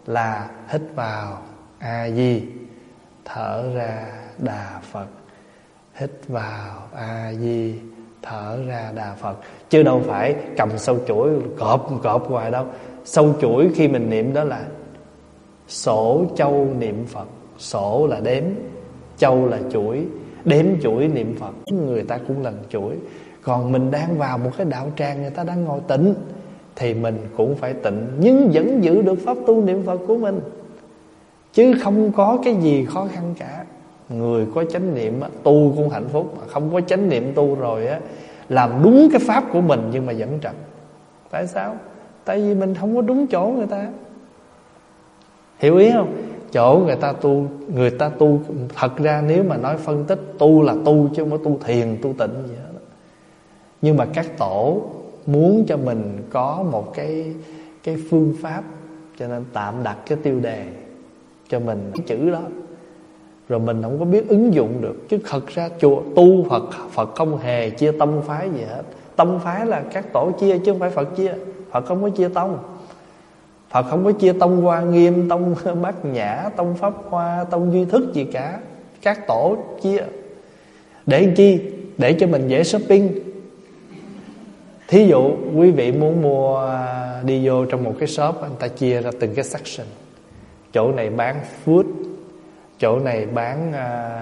là hít vào A Di, thở ra Đà Phật. Hít vào A Di, thở ra Đà Phật. Chứ đâu phải cầm sâu chuỗi cọp hoài đâu. Sâu chuỗi khi mình niệm đó là sổ châu niệm Phật. Sổ là đếm, châu là chuỗi, đếm chuỗi niệm Phật. Người ta cũng lần chuỗi. Còn mình đang vào một cái đạo tràng, người ta đang ngồi tịnh, thì mình cũng phải tịnh, nhưng vẫn giữ được pháp tu niệm Phật của mình. Chứ không có cái gì khó khăn cả. Người có chánh niệm tu cũng hạnh phúc, mà không có chánh niệm tu rồi á, làm đúng cái pháp của mình nhưng mà vẫn trật. Tại sao? Tại vì mình không có đúng chỗ người ta. Hiểu ý không? Chỗ người ta tu thật ra nếu mà nói phân tích, tu là tu chứ không có tu thiền, tu tịnh gì hết. Nhưng mà các tổ muốn cho mình có một cái phương pháp, cho nên tạm đặt cái tiêu đề cho mình cái chữ đó. Rồi mình không có biết ứng dụng được. Chứ thật ra chùa tu Phật không hề chia tông phái gì hết. Tông phái là các tổ chia chứ không phải Phật chia. Phật không có chia tông. Phật không có chia tông Hoa Nghiêm, tông Bát Nhã, tông Pháp Hoa, tông Duy Thức gì cả. Các tổ chia. Để chi? Để cho mình dễ shopping. Thí dụ quý vị muốn đi vô trong một cái shop, người ta chia ra từng cái section. Chỗ này bán food, chỗ này bán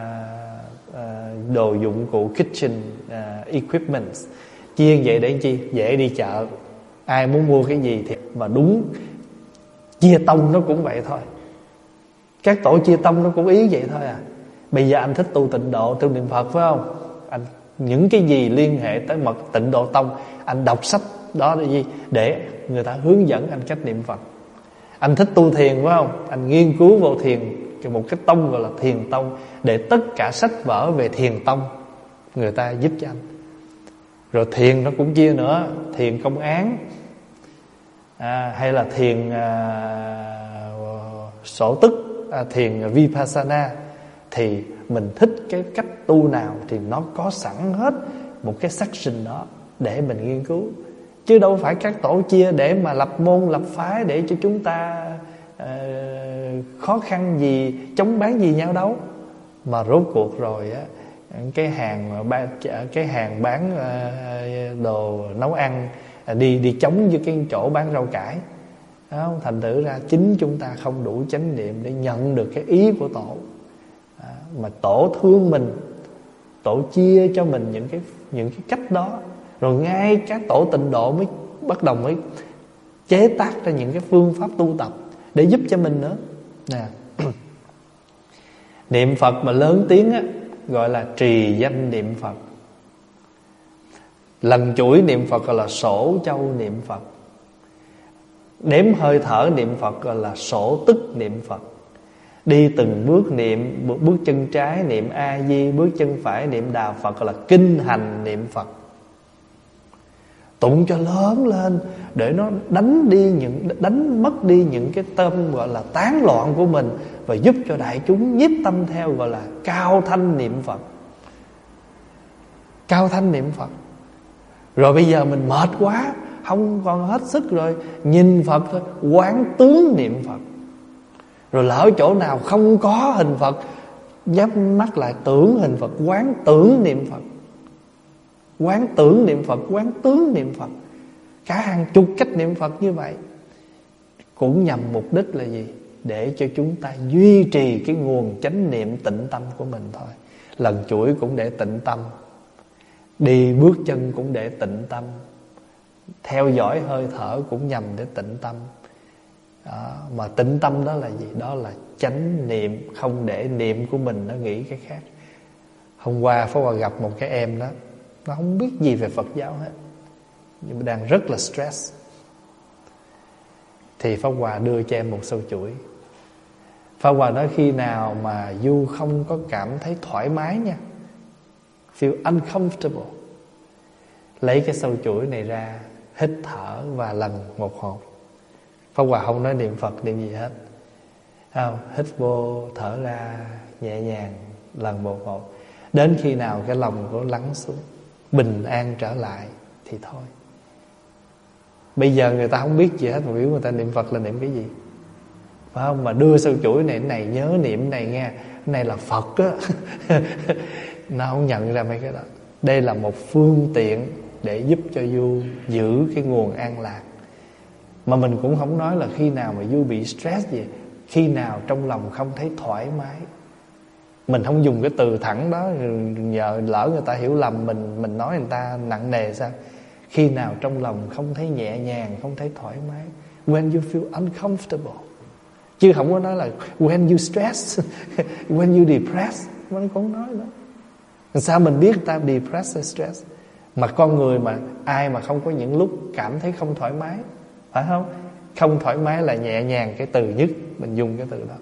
đồ dụng cụ kitchen equipment. Chia vậy để chi? Dễ đi chợ. Ai muốn mua cái gì thì mà đúng. Chia tông nó cũng vậy thôi. Các tổ chia tông nó cũng ý vậy thôi à. Bây giờ anh thích tu tịnh độ, tu niệm Phật phải không? Anh những cái gì liên hệ tới mật tịnh độ tông, anh đọc sách đó là gì? Để người ta hướng dẫn anh cách niệm Phật. Anh thích tu thiền phải không? Anh nghiên cứu vào thiền, một cái tông gọi là thiền tông, để tất cả sách vở về thiền tông người ta giúp cho anh. Rồi thiền nó cũng chia nữa. Thiền công án hay là thiền sổ tức, thiền vipassana. Thì mình thích cái cách tu nào thì nó có sẵn hết một cái section đó để mình nghiên cứu. Chứ đâu phải các tổ chia để mà lập môn lập phái, để cho chúng ta khó khăn gì, chống bán gì nhau đâu. Mà rốt cuộc rồi á, cái hàng bán đồ nấu ăn đi chống với cái chỗ bán rau cải. Đó, thành thử ra chính chúng ta không đủ chánh niệm để nhận được cái ý của tổ. Mà tổ thương mình, tổ chia cho mình những cái cách đó. Rồi ngay các tổ tịnh độ mới bắt đầu mới chế tác ra những cái phương pháp tu tập để giúp cho mình nữa nè. Niệm Phật mà lớn tiếng á, gọi là trì danh niệm Phật. Lần chuỗi niệm Phật gọi là sổ châu niệm Phật. Đếm hơi thở niệm Phật gọi là sổ tức niệm Phật. Đi từng bước niệm, bước chân trái niệm A Di, bước chân phải niệm Đà Phật gọi là kinh hành niệm Phật. Tụng cho lớn lên để nó đánh mất đi những cái tâm gọi là tán loạn của mình, và giúp cho đại chúng nhiếp tâm theo, gọi là cao thanh niệm Phật. Cao thanh niệm Phật. Rồi bây giờ mình mệt quá, không còn hết sức rồi, nhìn Phật thôi, quán tướng niệm Phật. Rồi lỡ chỗ nào không có hình Phật, nhắm mắt lại tưởng hình Phật, quán tưởng niệm Phật. Quán tưởng niệm Phật, quán tướng niệm Phật. Cả hàng chục cách niệm Phật như vậy, cũng nhằm mục đích là gì? Để cho chúng ta duy trì cái nguồn chánh niệm tịnh tâm của mình thôi. Lần chuỗi cũng để tịnh tâm, đi bước chân cũng để tịnh tâm, theo dõi hơi thở cũng nhằm để tịnh tâm. Đó, mà tịnh tâm đó là gì? Đó là chánh niệm, không để niệm của mình nó nghĩ cái khác. Hôm qua Pháp Hòa gặp một cái em đó, nó không biết gì về Phật giáo hết, nhưng mà đang rất là stress. Thì Pháp Hòa đưa cho em một sâu chuỗi. Pháp Hòa nói khi nào mà Du không có cảm thấy thoải mái nha, feel uncomfortable, lấy cái sâu chuỗi này ra, hít thở và lần một hộp. Pháp Hòa không nói niệm Phật niệm gì hết, không, hít vô thở ra nhẹ nhàng lần một hộp. Đến khi nào cái lòng của lắng xuống, bình an trở lại thì thôi. Bây giờ người ta không biết gì hết, mà biểu người ta niệm Phật là niệm cái gì. phải không? Mà đưa sâu chuỗi này nhớ niệm này nghe, này là Phật á. Nó không nhận ra mấy cái đó. Đây là một phương tiện để giúp cho Du giữ cái nguồn an lạc. Mà mình cũng không nói là khi nào mà Du bị stress gì, khi nào trong lòng không thấy thoải mái. Mình không dùng cái từ thẳng đó, nhờ lỡ người ta hiểu lầm mình nói người ta nặng nề sao. Khi nào trong lòng không thấy nhẹ nhàng, không thấy thoải mái. When you feel uncomfortable. Chứ không có nói là when you stress, when you depressed. Mình cũng nói nữa. Sao mình biết ta depressed hay stress? Mà con người mà ai mà không có những lúc cảm thấy không thoải mái, phải không? Không thoải mái là nhẹ nhàng, cái từ nhất mình dùng cái từ đó.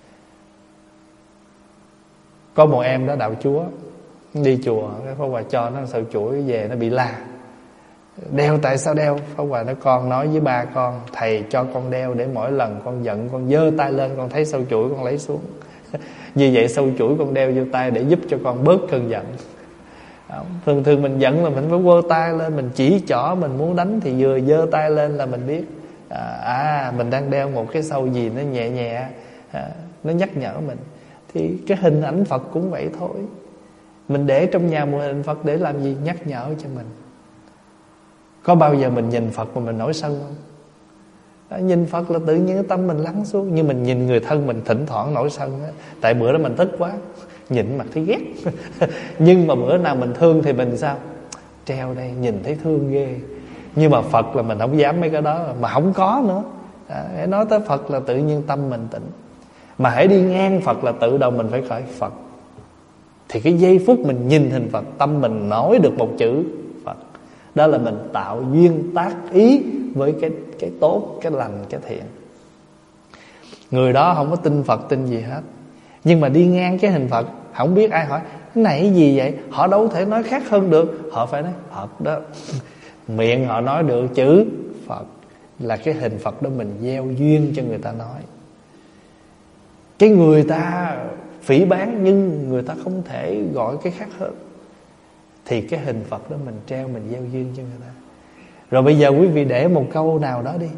Có một em đó đạo Chúa, đi chùa, cái Pháp Hòa cho nó sợi chuỗi về, nó bị la. Đeo tại sao đeo? Pháp Hòa nói con nói với ba con, thầy cho con đeo để mỗi lần con giận con giơ tay lên, con thấy sâu chuỗi con lấy xuống. Vì vậy sâu chuỗi con đeo vô tay để giúp cho con bớt cơn giận. Thường mình giận là mình phải quơ tay lên, mình chỉ trỏ, mình muốn đánh thì vừa giơ tay lên là mình biết mình đang đeo một cái sâu gì nó nhẹ nhẹ, nó nhắc nhở mình. Thì cái hình ảnh Phật cũng vậy thôi. Mình để trong nhà một hình Phật để làm gì? Nhắc nhở cho mình. Có bao giờ mình nhìn Phật mà mình nổi sân không? Nhìn Phật là tự nhiên cái tâm mình lắng xuống. Nhưng mình nhìn người thân mình thỉnh thoảng nổi sân á, tại bữa đó mình tức quá, nhìn mặt thấy ghét. Nhưng mà bữa nào mình thương thì mình sao? Treo đây, nhìn thấy thương ghê. Nhưng mà Phật là mình không dám mấy cái đó, mà không có nữa. Nói tới Phật là tự nhiên tâm mình tĩnh. Mà hãy đi ngang Phật là tự đầu mình phải khởi Phật. Thì cái giây phút mình nhìn hình Phật, tâm mình nói được một chữ Phật. Đó là mình tạo duyên tác ý với cái tốt, cái lành, cái thiện. Người đó không có tin Phật, tin gì hết, nhưng mà đi ngang cái hình Phật, không biết ai hỏi cái này cái gì vậy, họ đâu thể nói khác hơn được. Họ phải nói Phật đó. Miệng họ nói được chữ Phật, là cái hình Phật đó mình gieo duyên cho người ta nói. Cái người ta phỉ báng nhưng người ta không thể gọi cái khác hơn, thì cái hình Phật đó mình treo, mình gieo duyên cho người ta. Rồi bây giờ quý vị để một câu nào đó đi.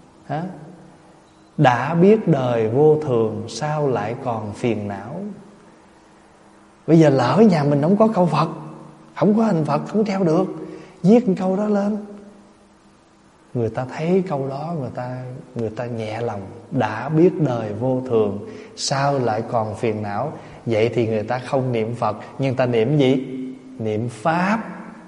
Đã biết đời vô thường, sao lại còn phiền não? Bây giờ lỡ nhà mình không có câu Phật, không có hình Phật, không treo được, viết một câu đó lên. Người ta thấy câu đó, người ta nhẹ lòng. Đã biết đời vô thường, sao lại còn phiền não? Vậy thì người ta không niệm Phật, nhưng ta niệm gì? Niệm Pháp.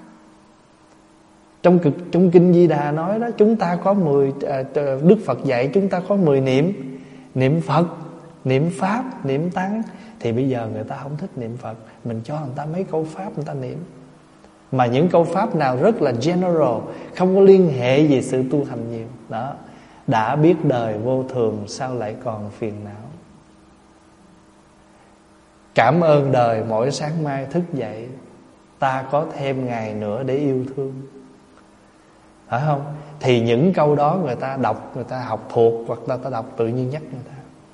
Trong Kinh Di Đà nói đó, chúng ta có 10, Đức Phật dạy chúng ta có 10 niệm. Niệm Phật, niệm Pháp, niệm Tăng. Thì bây giờ người ta không thích niệm Phật, mình cho người ta mấy câu Pháp người ta niệm. Mà những câu Pháp nào rất là general, không có liên hệ về sự tu hành nhiều đó. Đã biết đời vô thường, sao lại còn phiền não? Cảm ơn đời mỗi sáng mai thức dậy, ta có thêm ngày nữa để yêu thương. Phải không? Thì những câu đó người ta đọc, người ta học thuộc, hoặc là ta đọc tự nhiên nhắc người ta.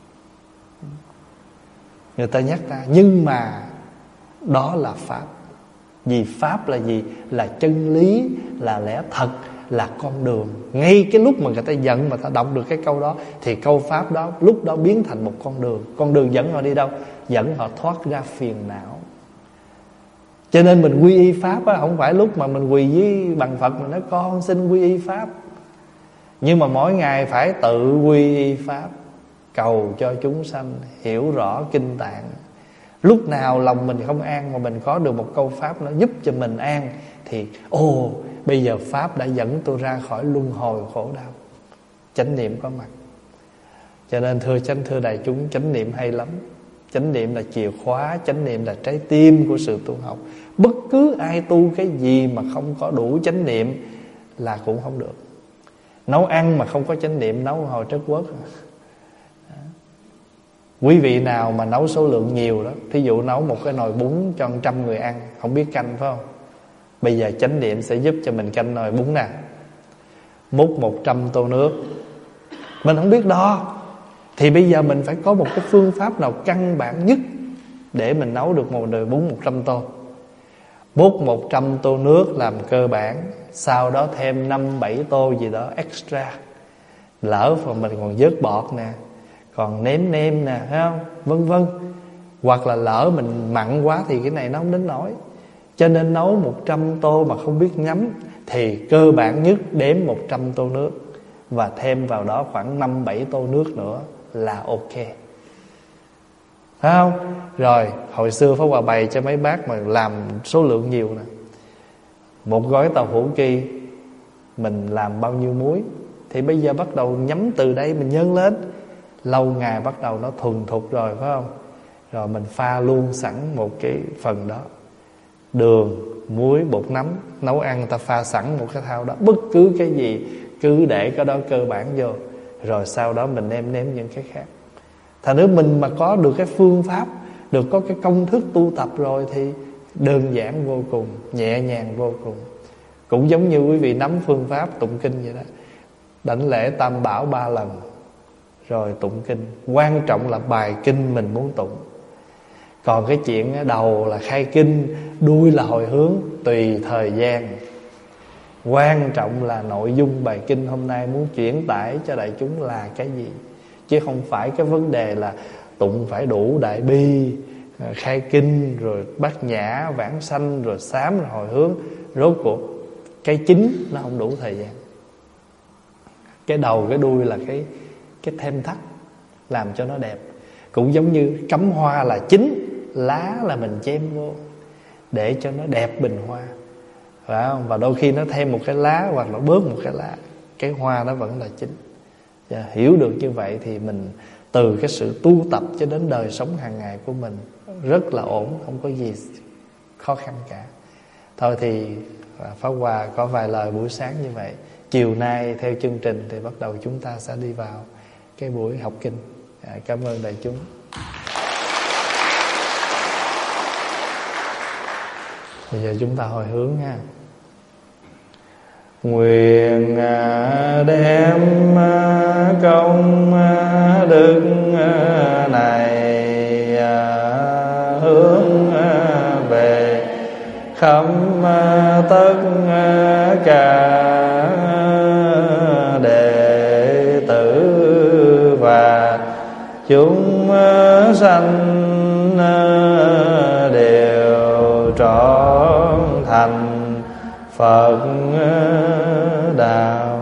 Người ta nhắc ta. Nhưng mà đó là Pháp. Vì Pháp là gì? Là chân lý, là lẽ thật, là con đường. Ngay cái lúc mà người ta giận mà ta đọc được cái câu đó, thì câu Pháp đó lúc đó biến thành một con đường. Con đường dẫn họ đi đâu? Dẫn họ thoát ra phiền não. Cho nên mình quy y Pháp á, không phải lúc mà mình quỳ với bằng Phật mình nói con xin quy y Pháp. Nhưng mà mỗi ngày phải tự quy y Pháp, cầu cho chúng sanh hiểu rõ kinh tạng. Lúc nào lòng mình không an mà mình có được một câu Pháp nó giúp cho mình an, thì bây giờ Pháp đã dẫn tôi ra khỏi luân hồi khổ đau. Chánh niệm có mặt. Cho nên thưa đại chúng, chánh niệm hay lắm. Chánh niệm là chìa khóa, chánh niệm là trái tim của sự tu học. Bất cứ ai tu cái gì mà không có đủ chánh niệm là cũng không được. Nấu ăn mà không có chánh niệm, nấu hồi trất quất. Quý vị nào mà nấu số lượng nhiều đó, thí dụ nấu một cái nồi bún cho 100 người ăn, không biết canh phải không? Bây giờ chánh niệm sẽ giúp cho mình canh nồi bún nè. Múc 100 tô nước, mình không biết đo, thì bây giờ mình phải có một cái phương pháp nào căn bản nhất để mình nấu được một nồi bún 100 tô. Múc 100 tô nước làm cơ bản, sau đó thêm 5-7 tô gì đó extra. Lỡ mà mình còn vớt bọt nè, còn nêm nè, thấy không, vân vân. Hoặc là lỡ mình mặn quá thì cái này nó không đến nổi. Cho nên nấu 100 tô mà không biết nhắm thì cơ bản nhất đếm 100 tô nước và thêm vào đó khoảng 5-7 tô nước nữa là ok, phải không? Rồi hồi xưa Pháp Hòa bày cho mấy bác mà làm số lượng nhiều nè, một gói tàu hũ kỳ mình làm bao nhiêu muối thì bây giờ bắt đầu nhắm từ đây mình nhân lên. Lâu ngày bắt đầu nó thuần thục rồi, phải không? Rồi mình pha luôn sẵn một cái phần đó, đường, muối, bột nấm. Nấu ăn người ta pha sẵn một cái thao đó, bất cứ cái gì cứ để cái đó cơ bản vô, rồi sau đó mình nêm những cái khác. Thành nếu mình mà có được cái phương pháp, được có cái công thức tu tập rồi thì đơn giản vô cùng, nhẹ nhàng vô cùng. Cũng giống như quý vị nắm phương pháp tụng kinh vậy đó. Đảnh lễ Tam Bảo 3 lần rồi tụng kinh. Quan trọng là bài kinh mình muốn tụng. Còn cái chuyện đầu là khai kinh, đuôi là hồi hướng, tùy thời gian. Quan trọng là nội dung bài kinh hôm nay muốn chuyển tải cho đại chúng là cái gì, chứ không phải cái vấn đề là tụng phải đủ đại bi, khai kinh, rồi bát nhã, vãng sanh, rồi sám, rồi hồi hướng. Rốt cuộc cái chính nó không đủ thời gian. Cái đầu cái đuôi là cái thêm thắt làm cho nó đẹp. Cũng giống như cắm hoa là chính, lá là mình chêm vô để cho nó đẹp bình hoa, phải không? Và đôi khi nó thêm một cái lá hoặc là bớt một cái lá, cái hoa nó vẫn là chính. Hiểu được như vậy thì mình từ cái sự tu tập cho đến đời sống hàng ngày của mình rất là ổn, không có gì khó khăn cả. Thôi thì Pháp Hòa có vài lời buổi sáng như vậy. Chiều nay theo chương trình thì bắt đầu chúng ta sẽ đi vào cái buổi học kinh. Cảm ơn đại chúng. Bây giờ chúng ta hồi hướng ha. Nguyện đem công đức này hướng về khắp tất cả đệ tử và chúng sanh đều trọn thành Phật đạo.